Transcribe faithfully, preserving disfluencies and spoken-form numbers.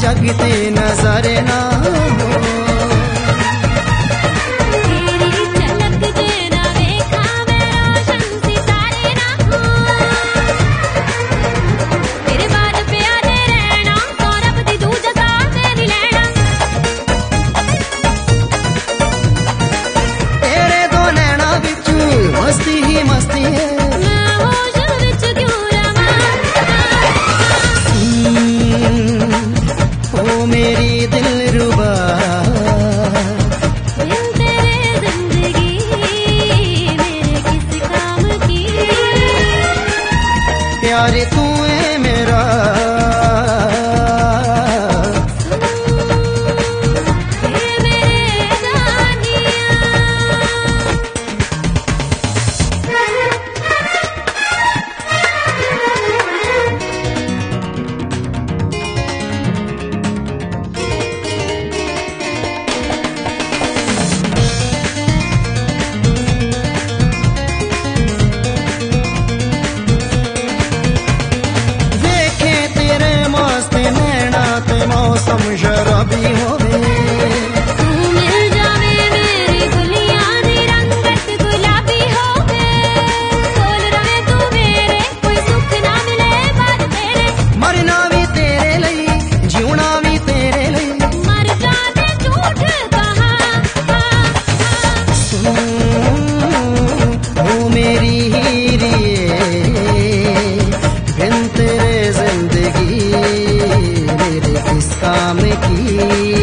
लगती नजर ना हो। तेरी झलक देना देखा मैं रोशन सितारे ना हो। तेरे बाद प्यारे रहना सौरभ दी दूजा साथ नहीं लेना। तेरे दो नैना बिच मस्ती ही मस्ती है। मैं होश विच क्यों रवां। ओ मेरी दिलरुबा बिन तेरे जिंदगी मेरे किस काम की। प्यार तू है मेरा ये मेरे जानिया। देखे तेरे मस्त नैना ते मौसम शराबी होवे। तू मिल जावे मेरी गुलियां दी रंगत गुलाबी होवे। कोल रवे तू मेरे कोई सुख ना मिले पर तेरे। मरना भी तेरे लई जीना भी तेरे लई। मर जाते झूठ कहा ओ मेरी हीरिए बिन तेरे जिंदगी मेरे किस काम की।